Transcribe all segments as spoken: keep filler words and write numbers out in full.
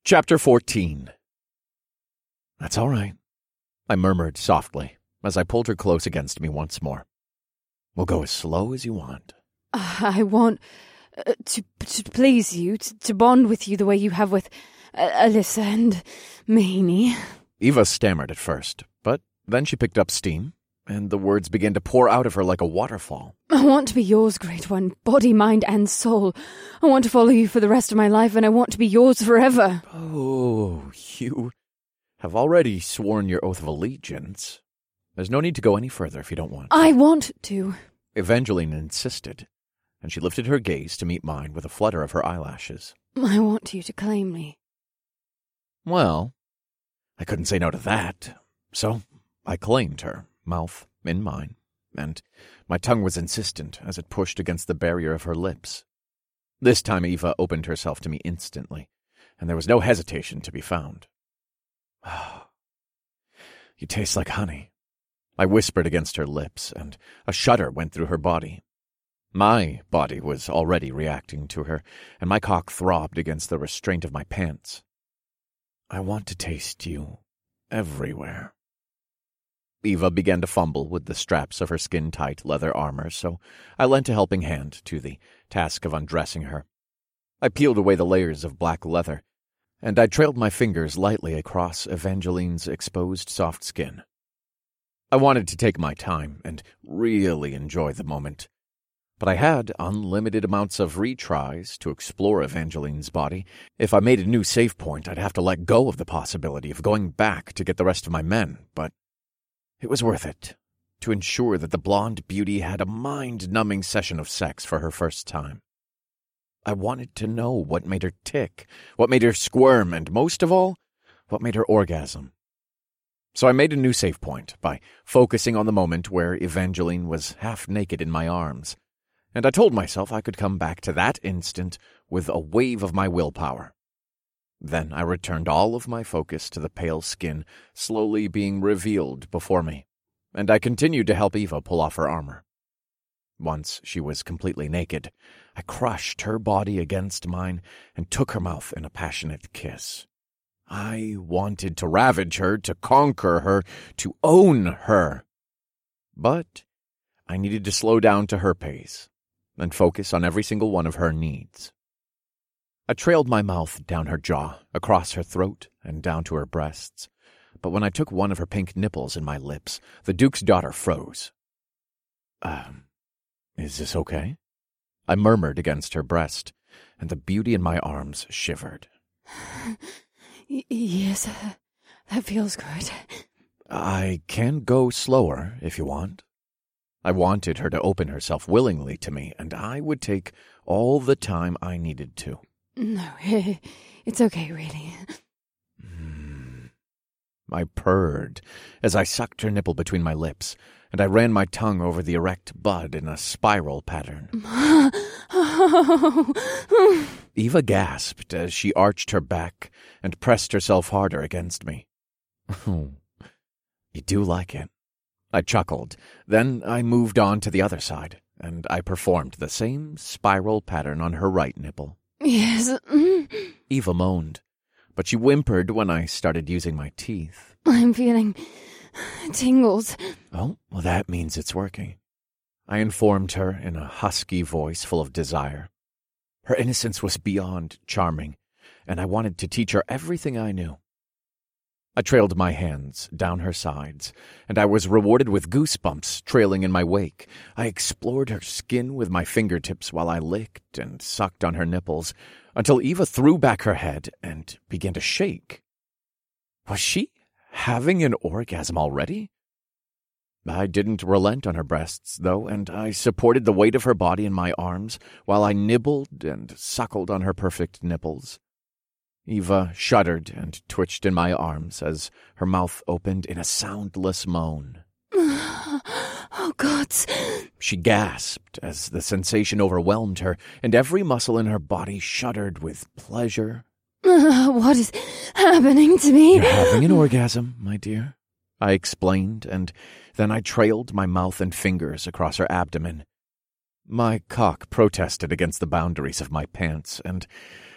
Chapter fourteen. "That's all right," I murmured softly as I pulled her close against me once more. "We'll go as slow as you want." Uh, I want uh, to, to please you, to, to bond with you the way you have with uh, Alyssa and Mamie. Eva stammered at first, but then she picked up steam, and the words began to pour out of her like a waterfall. I want to be yours, Great One, body, mind, and soul. I want to follow you for the rest of my life, and I want to be yours forever. Oh, you have already sworn your oath of allegiance. There's no need to go any further if you don't want to. I want to. Evangeline insisted, and she lifted her gaze to meet mine with a flutter of her eyelashes. I want you to claim me. Well, I couldn't say no to that, so I claimed her, mouth in mine, and my tongue was insistent as it pushed against the barrier of her lips. This time Eva opened herself to me instantly, and there was no hesitation to be found. "Oh, you taste like honey," I whispered against her lips, and a shudder went through her body. My body was already reacting to her, and my cock throbbed against the restraint of my pants. "I want to taste you everywhere." Eva began to fumble with the straps of her skin-tight leather armor, so I lent a helping hand to the task of undressing her. I peeled away the layers of black leather, and I trailed my fingers lightly across Evangeline's exposed soft skin. I wanted to take my time and really enjoy the moment, but I had unlimited amounts of retries to explore Evangeline's body. If I made a new save point, I'd have to let go of the possibility of going back to get the rest of my men, but it was worth it to ensure that the blonde beauty had a mind-numbing session of sex for her first time. I wanted to know what made her tick, what made her squirm, and most of all, what made her orgasm. So I made a new save point by focusing on the moment where Evangeline was half naked in my arms, and I told myself I could come back to that instant with a wave of my willpower. Then I returned all of my focus to the pale skin slowly being revealed before me, and I continued to help Eva pull off her armor. Once she was completely naked, I crushed her body against mine and took her mouth in a passionate kiss. I wanted to ravage her, to conquer her, to own her. But I needed to slow down to her pace and focus on every single one of her needs. I trailed my mouth down her jaw, across her throat, and down to her breasts, but when I took one of her pink nipples in my lips, the Duke's daughter froze. Um, is this okay?" I murmured against her breast, and the beauty in my arms shivered. Y- yes, uh, that feels good. "I can go slower if you want." I wanted her to open herself willingly to me, and I would take all the time I needed to. No, it's okay, really. Mm. I purred as I sucked her nipple between my lips, and I ran my tongue over the erect bud in a spiral pattern. Eva gasped as she arched her back and pressed herself harder against me. "Oh, you do like it." I chuckled. Then I moved on to the other side, and I performed the same spiral pattern on her right nipple. Yes. Eva moaned, but she whimpered when I started using my teeth. I'm feeling tingles. "Oh, well, that means it's working," I informed her in a husky voice full of desire. Her innocence was beyond charming, and I wanted to teach her everything I knew. I trailed my hands down her sides, and I was rewarded with goosebumps trailing in my wake. I explored her skin with my fingertips while I licked and sucked on her nipples, until Eva threw back her head and began to shake. Was she having an orgasm already? I didn't relent on her breasts, though, and I supported the weight of her body in my arms while I nibbled and suckled on her perfect nipples. Eva shuddered and twitched in my arms as her mouth opened in a soundless moan. Oh, God. She gasped as the sensation overwhelmed her, and every muscle in her body shuddered with pleasure. Uh, what is happening to me? "You're having an orgasm, my dear," I explained, and then I trailed my mouth and fingers across her abdomen. My cock protested against the boundaries of my pants, and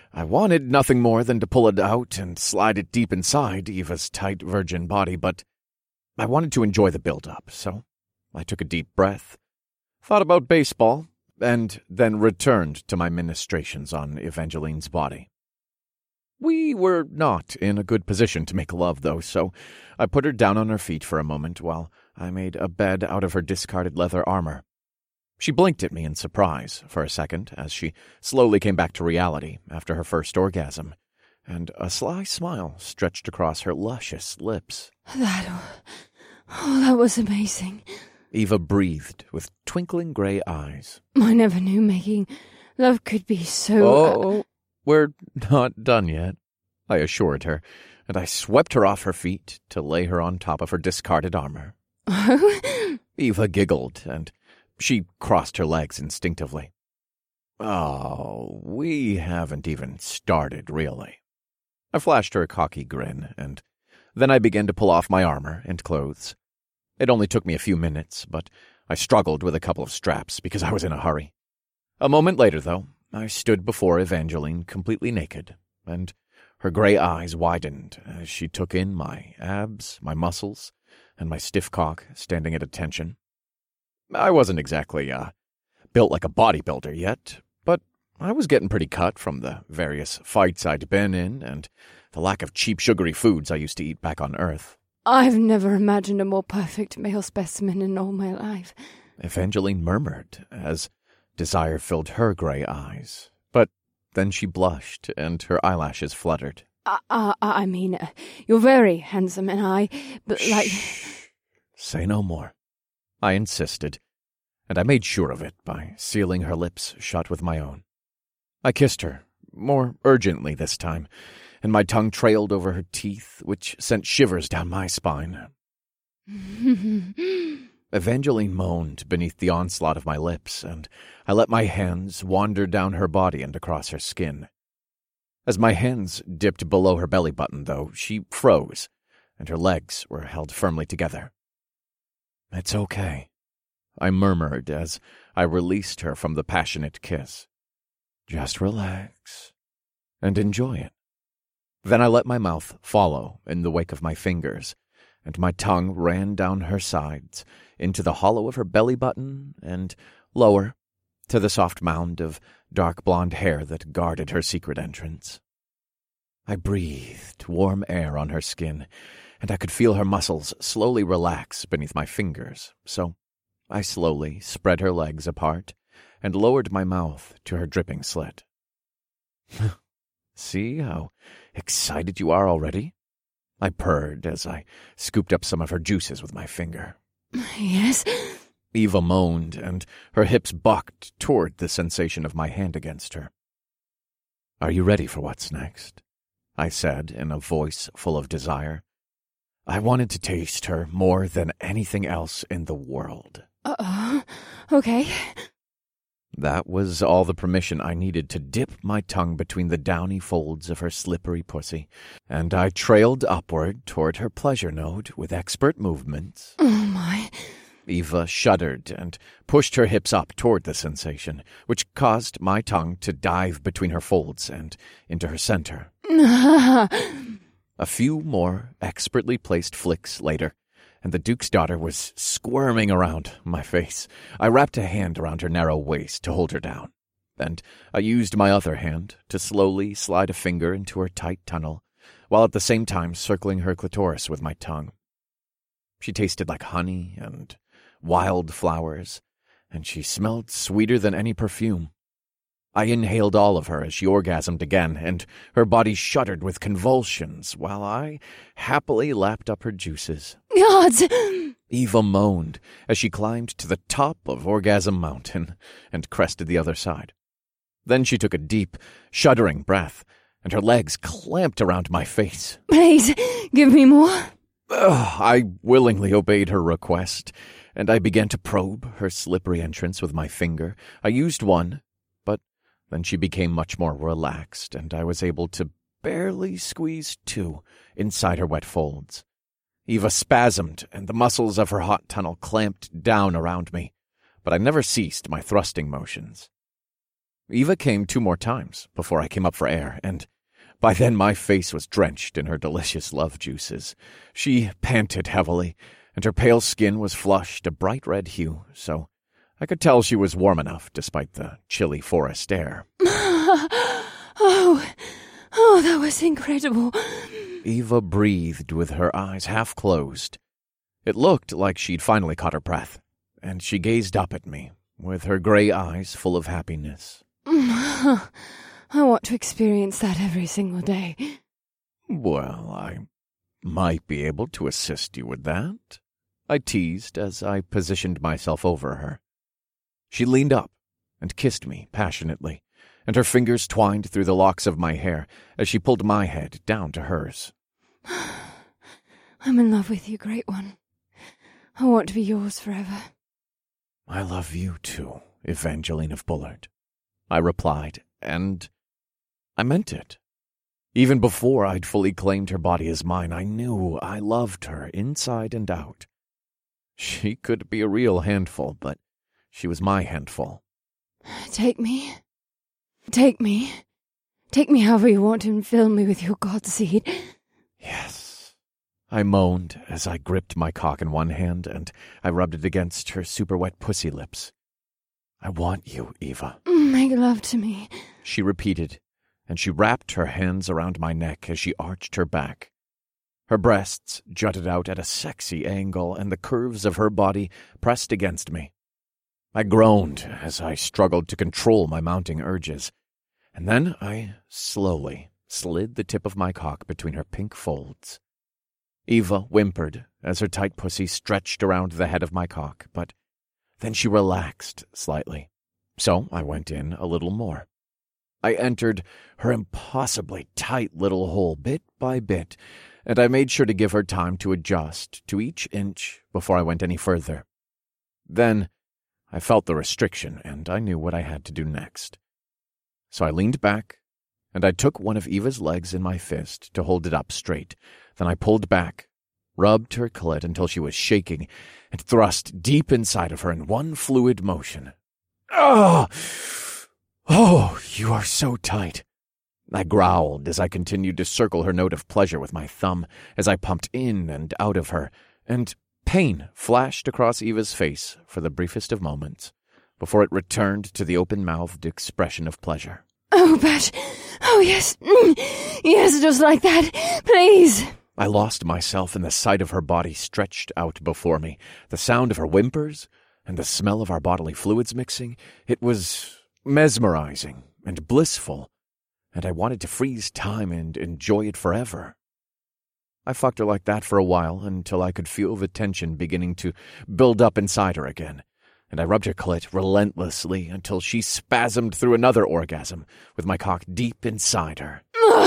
I wanted nothing more than to pull it out and slide it deep inside Eva's tight virgin body, but I wanted to enjoy the build-up, so I took a deep breath, thought about baseball, and then returned to my ministrations on Evangeline's body. We were not in a good position to make love, though, so I put her down on her feet for a moment while I made a bed out of her discarded leather armor. She blinked at me in surprise for a second as she slowly came back to reality after her first orgasm, and a sly smile stretched across her luscious lips. That, oh, that was amazing. Eva breathed with twinkling gray eyes. I never knew making love could be so... Oh, we're not done yet, I assured her, and I swept her off her feet to lay her on top of her discarded armor. Oh? Eva giggled, and she crossed her legs instinctively. Oh, we haven't even started, really. I flashed her a cocky grin, and then I began to pull off my armor and clothes. It only took me a few minutes, but I struggled with a couple of straps because I was in a hurry. A moment later, though, I stood before Evangeline completely naked, and her gray eyes widened as she took in my abs, my muscles, and my stiff cock standing at attention. I wasn't exactly, uh, built like a bodybuilder yet, but I was getting pretty cut from the various fights I'd been in and the lack of cheap sugary foods I used to eat back on Earth. I've never imagined a more perfect male specimen in all my life. Evangeline murmured as desire filled her gray eyes, but then she blushed and her eyelashes fluttered. Uh, uh, I mean, uh, you're very handsome, and I, but like... Shh. Say no more. I insisted, and I made sure of it by sealing her lips shut with my own. I kissed her, more urgently this time, and my tongue trailed over her teeth, which sent shivers down my spine. Evangeline moaned beneath the onslaught of my lips, and I let my hands wander down her body and across her skin. As my hands dipped below her belly button, though, she froze, and her legs were held firmly together. It's okay, I murmured as I released her from the passionate kiss. Just relax and enjoy it. Then I let my mouth follow in the wake of my fingers, and my tongue ran down her sides, into the hollow of her belly button, and lower, to the soft mound of dark blonde hair that guarded her secret entrance. I breathed warm air on her skin, and I could feel her muscles slowly relax beneath my fingers, so I slowly spread her legs apart and lowered my mouth to her dripping slit. See how excited you are already? I purred as I scooped up some of her juices with my finger. Yes? Eva moaned, and her hips bucked toward the sensation of my hand against her. Are you ready for what's next? I said in a voice full of desire. I wanted to taste her more than anything else in the world. Uh, okay. That was all the permission I needed to dip my tongue between the downy folds of her slippery pussy, and I trailed upward toward her pleasure node with expert movements. Oh, my. Eva shuddered and pushed her hips up toward the sensation, which caused my tongue to dive between her folds and into her center. A few more expertly placed flicks later, and the Duke's daughter was squirming around my face. I wrapped a hand around her narrow waist to hold her down, and I used my other hand to slowly slide a finger into her tight tunnel, while at the same time circling her clitoris with my tongue. She tasted like honey and wild flowers, and she smelled sweeter than any perfume. I inhaled all of her as she orgasmed again, and her body shuddered with convulsions, while I happily lapped up her juices. Gods! Eva moaned as she climbed to the top of Orgasm Mountain and crested the other side. Then she took a deep, shuddering breath, and her legs clamped around my face. Please, give me more. Ugh, I willingly obeyed her request, and I began to probe her slippery entrance with my finger. I used one, but then she became much more relaxed, and I was able to barely squeeze two inside her wet folds. Eva spasmed, and the muscles of her hot tunnel clamped down around me, but I never ceased my thrusting motions. Eva came two more times before I came up for air, and by then my face was drenched in her delicious love juices. She panted heavily, and her pale skin was flushed a bright red hue, so I could tell she was warm enough despite the chilly forest air. Oh, oh, that was incredible. Eva breathed with her eyes half closed. It looked like she'd finally caught her breath, and she gazed up at me with her gray eyes full of happiness. I want to experience that every single day. Well, I might be able to assist you with that, I teased as I positioned myself over her. She leaned up and kissed me passionately, and her fingers twined through the locks of my hair as she pulled my head down to hers. I'm in love with you, Great One. I want to be yours forever. I love you too, Evangeline of Bullard, I replied, and I meant it. Even before I'd fully claimed her body as mine, I knew I loved her inside and out. She could be a real handful, but she was my handful. Take me. Take me. Take me however you want and fill me with your godseed. Yes, I moaned as I gripped my cock in one hand and I rubbed it against her super-wet pussy lips. I want you, Eva. Make love to me, she repeated, and she wrapped her hands around my neck as she arched her back. Her breasts jutted out at a sexy angle, and the curves of her body pressed against me. I groaned as I struggled to control my mounting urges, and then I slowly slid the tip of my cock between her pink folds. Eva whimpered as her tight pussy stretched around the head of my cock, but then she relaxed slightly, so I went in a little more. I entered her impossibly tight little hole bit by bit, and I made sure to give her time to adjust to each inch before I went any further. Then I felt the restriction, and I knew what I had to do next. So I leaned back, and I took one of Eva's legs in my fist to hold it up straight. Then I pulled back, rubbed her clit until she was shaking, and thrust deep inside of her in one fluid motion. Ah! Oh, you are so tight. I growled as I continued to circle her note of pleasure with my thumb as I pumped in and out of her, and pain flashed across Eva's face for the briefest of moments, before it returned to the open-mouthed expression of pleasure. Oh, Bat. Oh, yes. Mm. Yes, just like that. Please. I lost myself in the sight of her body stretched out before me, the sound of her whimpers, and the smell of our bodily fluids mixing. It was mesmerizing and blissful, and I wanted to freeze time and enjoy it forever. I fucked her like that for a while until I could feel the tension beginning to build up inside her again, and I rubbed her clit relentlessly until she spasmed through another orgasm with my cock deep inside her.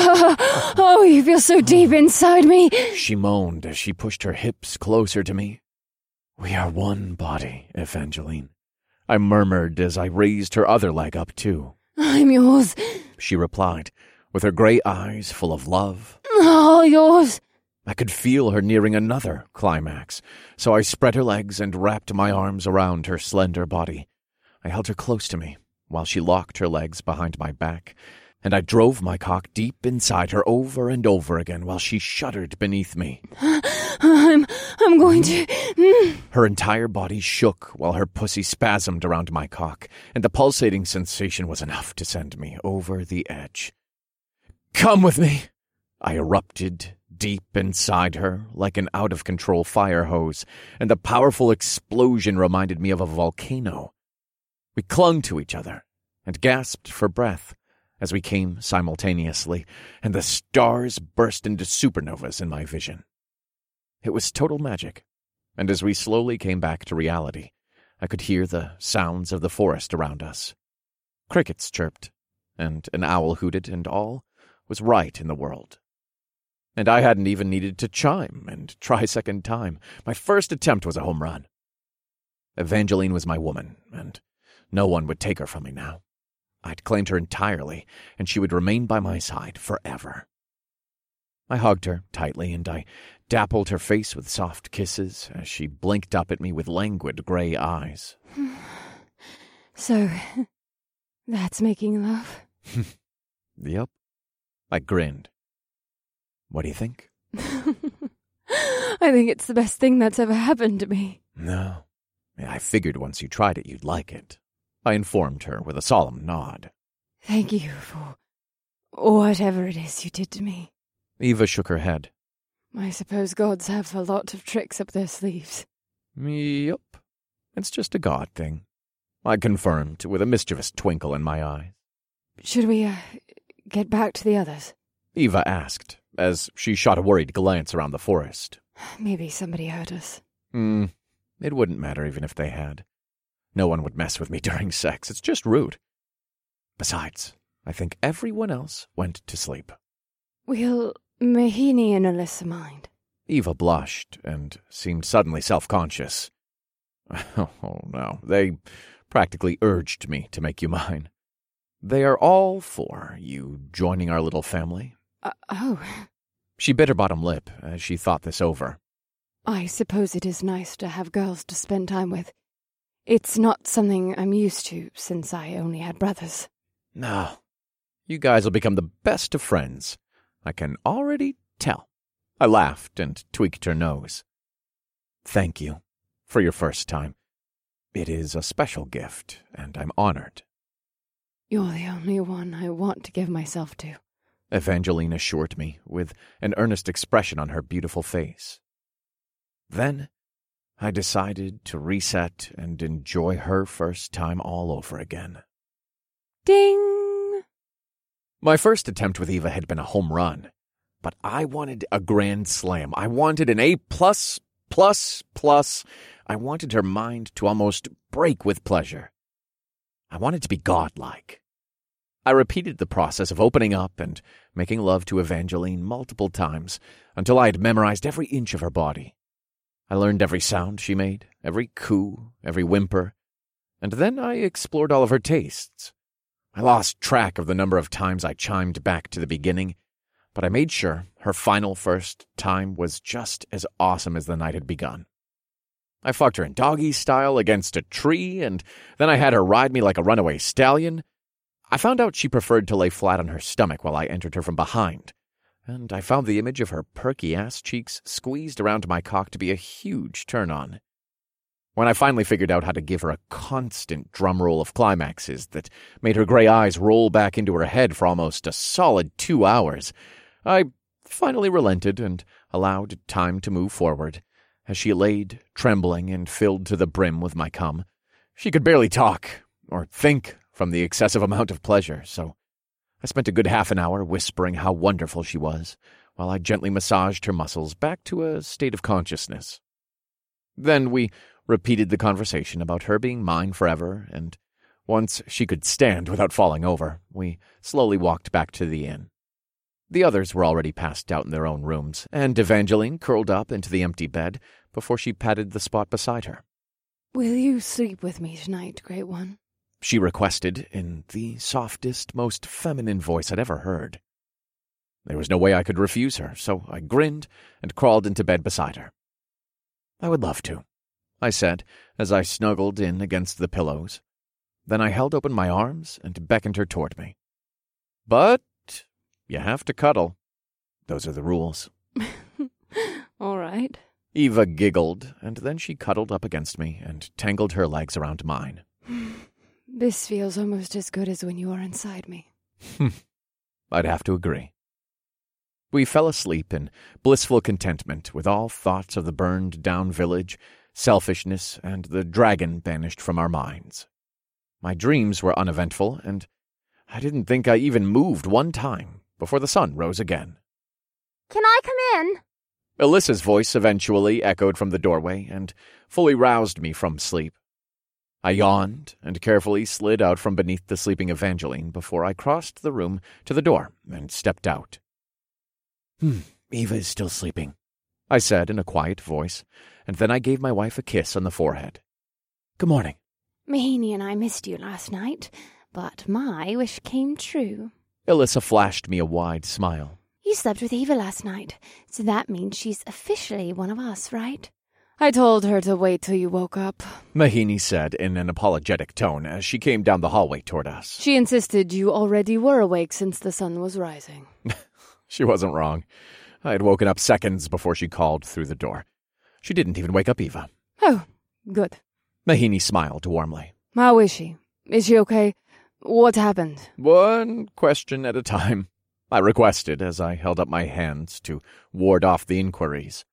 Oh, you feel so deep inside me, she moaned as she pushed her hips closer to me. We are one body, Evangeline, I murmured as I raised her other leg up too. I'm yours, she replied, with her gray eyes full of love. All yours. I could feel her nearing another climax, so I spread her legs and wrapped my arms around her slender body. I held her close to me while she locked her legs behind my back, and I drove my cock deep inside her over and over again while she shuddered beneath me. I'm, I'm going to... Mm. Her entire body shook while her pussy spasmed around my cock, and the pulsating sensation was enough to send me over the edge. Come with me, I erupted deep inside her like an out-of-control fire hose, and the powerful explosion reminded me of a volcano. We clung to each other and gasped for breath as we came simultaneously, and the stars burst into supernovas in my vision. It was total magic, and as we slowly came back to reality, I could hear the sounds of the forest around us. Crickets chirped, and an owl hooted, and all was right in the world. And I hadn't even needed to chime and try a second time. My first attempt was a home run. Evangeline was my woman, and no one would take her from me now. I'd claimed her entirely, and she would remain by my side forever. I hugged her tightly, and I dappled her face with soft kisses as she blinked up at me with languid gray eyes. So, That's making love? Yep. I grinned. What do you think? I think it's the best thing that's ever happened to me. No. I figured once you tried it, you'd like it. I informed her with a solemn nod. Thank you for whatever it is you did to me. Eva shook her head. I suppose gods have a lot of tricks up their sleeves. Yep. It's just a god thing, I confirmed with a mischievous twinkle in my eye. Should we, uh, get back to the others? Eva asked, as she shot a worried glance around the forest. Maybe somebody hurt us. Hmm. It wouldn't matter even if they had. No one would mess with me during sex. It's just rude. Besides, I think everyone else went to sleep. Will Mahini and Alyssa mind? Eva blushed and seemed suddenly self-conscious. Oh, no. They practically urged me to make you mine. They are all for you joining our little family. Uh, oh. She bit her bottom lip as she thought this over. I suppose it is nice to have girls to spend time with. It's not something I'm used to since I only had brothers. No. You guys will become the best of friends. I can already tell. I laughed and tweaked her nose. Thank you for your first time. It is a special gift, and I'm honored. You're the only one I want to give myself to, Evangeline assured me, with an earnest expression on her beautiful face. Then I decided to reset and enjoy her first time all over again. Ding! My first attempt with Eva had been a home run, but I wanted a grand slam. I wanted an A plus, plus, plus. I wanted her mind to almost break with pleasure. I wanted to be godlike. I repeated the process of opening up and making love to Evangeline multiple times until I had memorized every inch of her body. I learned every sound she made, every coo, every whimper, and then I explored all of her tastes. I lost track of the number of times I chimed back to the beginning, but I made sure her final first time was just as awesome as the night had begun. I fucked her in doggy style against a tree, and then I had her ride me like a runaway stallion. I found out she preferred to lay flat on her stomach while I entered her from behind, and I found the image of her perky ass cheeks squeezed around my cock to be a huge turn-on. When I finally figured out how to give her a constant drumroll of climaxes that made her gray eyes roll back into her head for almost a solid two hours, I finally relented and allowed time to move forward, as she laid, trembling and filled to the brim with my cum. She could barely talk, or think, from the excessive amount of pleasure, so I spent a good half an hour whispering how wonderful she was, while I gently massaged her muscles back to a state of consciousness. Then we repeated the conversation about her being mine forever, and once she could stand without falling over, we slowly walked back to the inn. The others were already passed out in their own rooms, and Evangeline curled up into the empty bed before she patted the spot beside her. Will you sleep with me tonight, Great One? She requested in the softest, most feminine voice I'd ever heard. There was no way I could refuse her, so I grinned and crawled into bed beside her. I would love to, I said, as I snuggled in against the pillows. Then I held open my arms and beckoned her toward me. But you have to cuddle. Those are the rules. All right. Eva giggled, and then she cuddled up against me and tangled her legs around mine. This feels almost as good as when you are inside me. I'd have to agree. We fell asleep in blissful contentment with all thoughts of the burned-down village, selfishness, and the dragon banished from our minds. My dreams were uneventful, and I didn't think I even moved one time before the sun rose again. Can I come in? Alyssa's voice eventually echoed from the doorway and fully roused me from sleep. I yawned and carefully slid out from beneath the sleeping Evangeline before I crossed the room to the door and stepped out. Hmm, Eva is still sleeping, I said in a quiet voice, and then I gave my wife a kiss on the forehead. Good morning. Mahini and I missed you last night, but my wish came true. Alyssa flashed me a wide smile. You slept with Eva last night, so that means she's officially one of us, right? I told her to wait till you woke up. Mahini said in an apologetic tone as she came down the hallway toward us. She insisted you already were awake since the sun was rising. She wasn't wrong. I had woken up seconds before she called through the door. She didn't even wake up Eva. Oh, good. Mahini smiled warmly. How is she? Is she okay? What happened? One question at a time, I requested as I held up my hands to ward off the inquiries.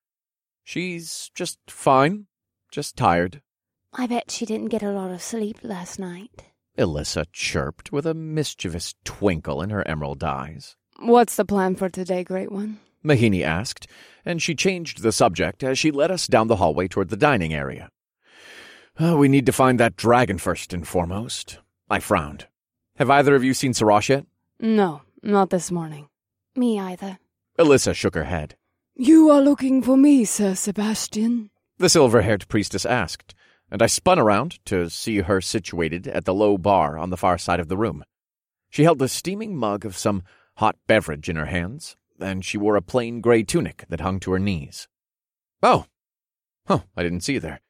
She's just fine, just tired. I bet she didn't get a lot of sleep last night. Elissa chirped with a mischievous twinkle in her emerald eyes. What's the plan for today, Great One? Mahini asked, and she changed the subject as she led us down the hallway toward the dining area. Oh, we need to find that dragon first and foremost. I frowned. Have either of you seen Sarash yet? No, not this morning. Me either. Elissa shook her head. You are looking for me, Sir Sebastian? The silver-haired priestess asked, and I spun around to see her situated at the low bar on the far side of the room. She held a steaming mug of some hot beverage in her hands, and she wore a plain gray tunic that hung to her knees. Oh. Huh, I didn't see you there.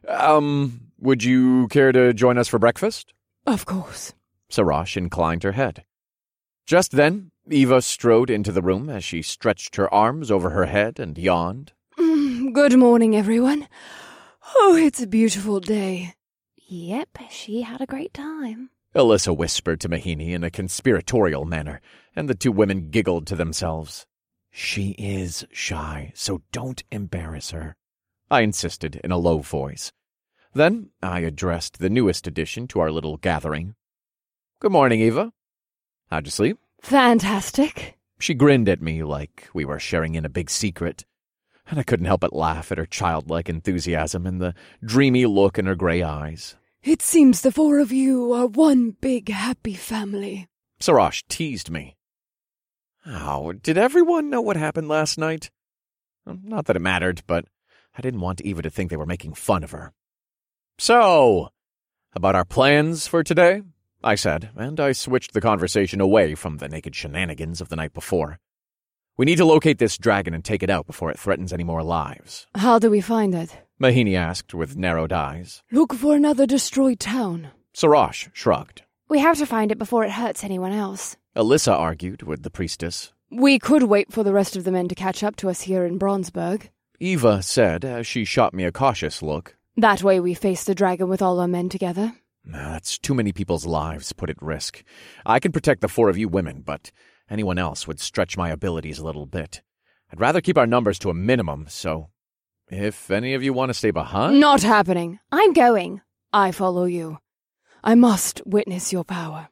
Um, would you care to join us for breakfast? Of course. Sarash inclined her head. Just then, Eva strode into the room as she stretched her arms over her head and yawned. Mm, good morning, everyone. Oh, it's a beautiful day. Yep, she had a great time. Elissa whispered to Mahini in a conspiratorial manner, and the two women giggled to themselves. She is shy, so don't embarrass her, I insisted in a low voice. Then I addressed the newest addition to our little gathering. Good morning, Eva. How'd you sleep? Fantastic. She grinned at me like we were sharing in a big secret, and I couldn't help but laugh at her childlike enthusiasm and the dreamy look in her gray eyes. It seems the four of you are one big happy family. Sarash teased me. Oh, did everyone know what happened last night? Not that it mattered, but I didn't want Eva to think they were making fun of her. So, about our plans for today? I said, and I switched the conversation away from the naked shenanigans of the night before. We need to locate this dragon and take it out before it threatens any more lives. How do we find it? Mahini asked with narrowed eyes. Look for another destroyed town. Sarash shrugged. We have to find it before it hurts anyone else. Elissa argued with the priestess. We could wait for the rest of the men to catch up to us here in Braunsburg. Eva said as she shot me a cautious look. That way we face the dragon with all our men together. That's too many people's lives put at risk. I can protect the four of you women, but anyone else would stretch my abilities a little bit. I'd rather keep our numbers to a minimum, so if any of you want to stay behind... Not happening. I'm going. I follow you. I must witness your power.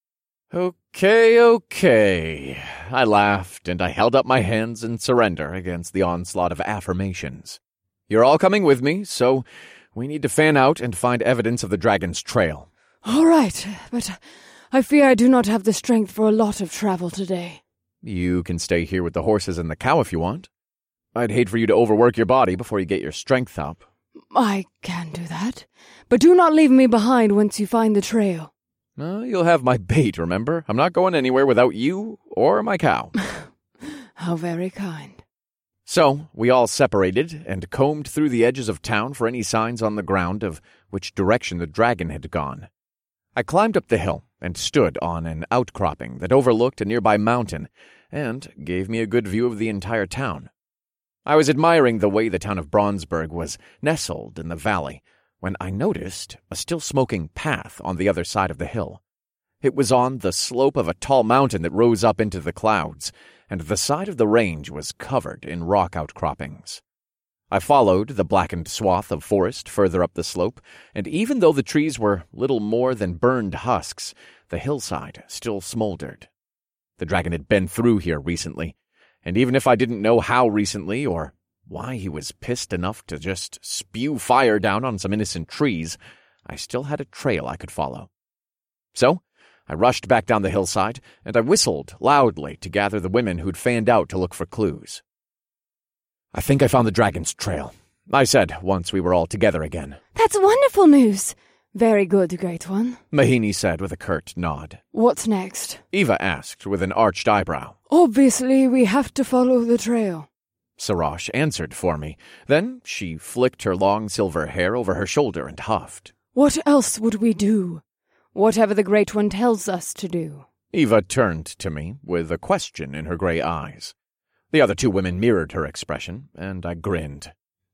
Okay, okay. I laughed, and I held up my hands in surrender against the onslaught of affirmations. You're all coming with me, so we need to fan out and find evidence of the dragon's trail. All right, but I fear I do not have the strength for a lot of travel today. You can stay here with the horses and the cow if you want. I'd hate for you to overwork your body before you get your strength up. I can do that, but do not leave me behind once you find the trail. Uh, you'll have my bait, remember? I'm not going anywhere without you or my cow. How very kind. So, we all separated and combed through the edges of town for any signs on the ground of which direction the dragon had gone. I climbed up the hill and stood on an outcropping that overlooked a nearby mountain and gave me a good view of the entire town. I was admiring the way the town of Braunsburg was nestled in the valley when I noticed a still-smoking path on the other side of the hill. It was on the slope of a tall mountain that rose up into the clouds, and the side of the range was covered in rock outcroppings. I followed the blackened swath of forest further up the slope, and even though the trees were little more than burned husks, the hillside still smoldered. The dragon had been through here recently, and even if I didn't know how recently or why he was pissed enough to just spew fire down on some innocent trees, I still had a trail I could follow. So, I rushed back down the hillside, and I whistled loudly to gather the women who'd fanned out to look for clues. I think I found the dragon's trail, I said once we were all together again. That's wonderful news. Very good, Great One. Mahini said with a curt nod. What's next? Eva asked with an arched eyebrow. Obviously, we have to follow the trail. Sarash answered for me. Then she flicked her long silver hair over her shoulder and huffed. What else would we do? Whatever the Great One tells us to do. Eva turned to me with a question in her gray eyes. The other two women mirrored her expression, and I grinned.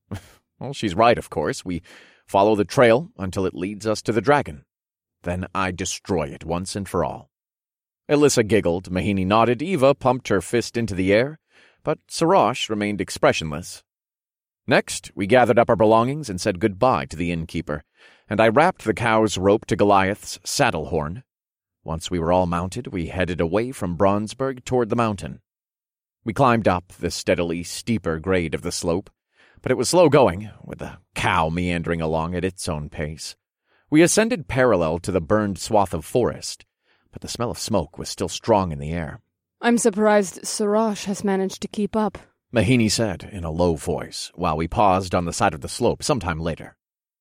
Well, she's right, of course. We follow the trail until it leads us to the dragon. Then I destroy it once and for all. Alyssa giggled, Mahini nodded, Eva pumped her fist into the air, but Sarash remained expressionless. Next, we gathered up our belongings and said goodbye to the innkeeper, and I wrapped the cow's rope to Goliath's saddle horn. Once we were all mounted, we headed away from Braunsburg toward the mountain. We climbed up the steadily steeper grade of the slope, but it was slow going, with the cow meandering along at its own pace. We ascended parallel to the burned swath of forest, but the smell of smoke was still strong in the air. I'm surprised Sarash has managed to keep up, Mahini said in a low voice, while we paused on the side of the slope sometime later.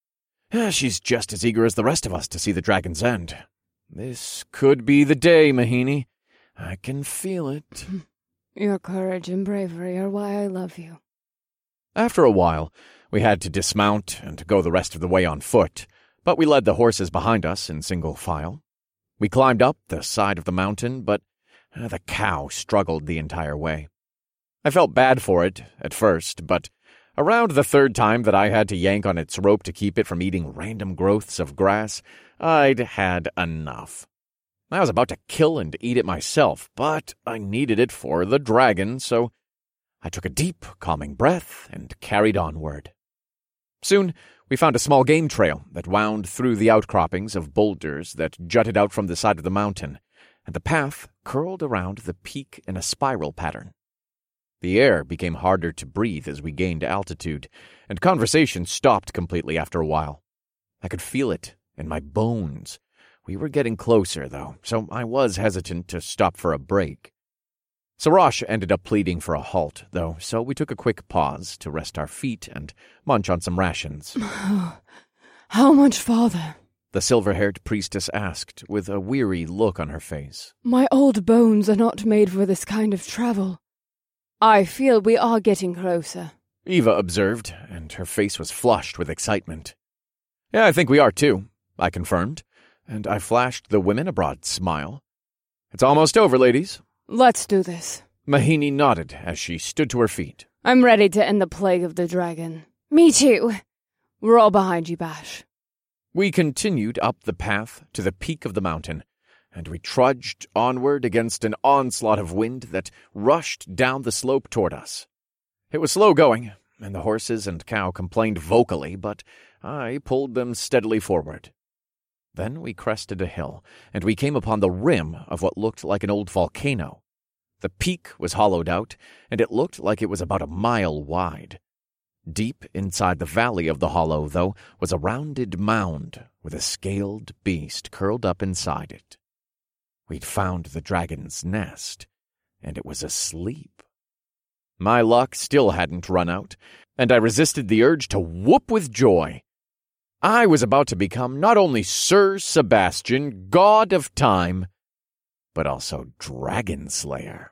She's just as eager as the rest of us to see the dragon's end. This could be the day, Mahini. I can feel it. Your courage and bravery are why I love you. After a while, we had to dismount and go the rest of the way on foot, but we led the horses behind us in single file. We climbed up the side of the mountain, but uh, the cow struggled the entire way. I felt bad for it at first, but around the third time that I had to yank on its rope to keep it from eating random growths of grass, I'd had enough. I was about to kill and eat it myself, but I needed it for the dragon, so I took a deep, calming breath and carried onward. Soon, we found a small game trail that wound through the outcroppings of boulders that jutted out from the side of the mountain, and the path curled around the peak in a spiral pattern. The air became harder to breathe as we gained altitude, and conversation stopped completely after a while. I could feel it in my bones. We were getting closer, though, so I was hesitant to stop for a break. Sarash ended up pleading for a halt, though, so we took a quick pause to rest our feet and munch on some rations. How much farther? The silver-haired priestess asked, with a weary look on her face. My old bones are not made for this kind of travel. I feel we are getting closer, Eva observed, and her face was flushed with excitement. Yeah, I think we are too, I confirmed, and I flashed the women a broad smile. It's almost over, ladies. Let's do this. Mahini nodded as she stood to her feet. I'm ready to end the plague of the dragon. Me too. We're all behind you, Bash. We continued up the path to the peak of the mountain, and we trudged onward against an onslaught of wind that rushed down the slope toward us. It was slow going, and the horses and cow complained vocally, but I pulled them steadily forward. Then we crested a hill, and we came upon the rim of what looked like an old volcano. The peak was hollowed out, and it looked like it was about a mile wide. Deep inside the valley of the hollow, though, was a rounded mound with a scaled beast curled up inside it. We'd found the dragon's nest, and it was asleep. My luck still hadn't run out, and I resisted the urge to whoop with joy. I was about to become not only Sir Sebastian, God of Time, but also Dragon Slayer.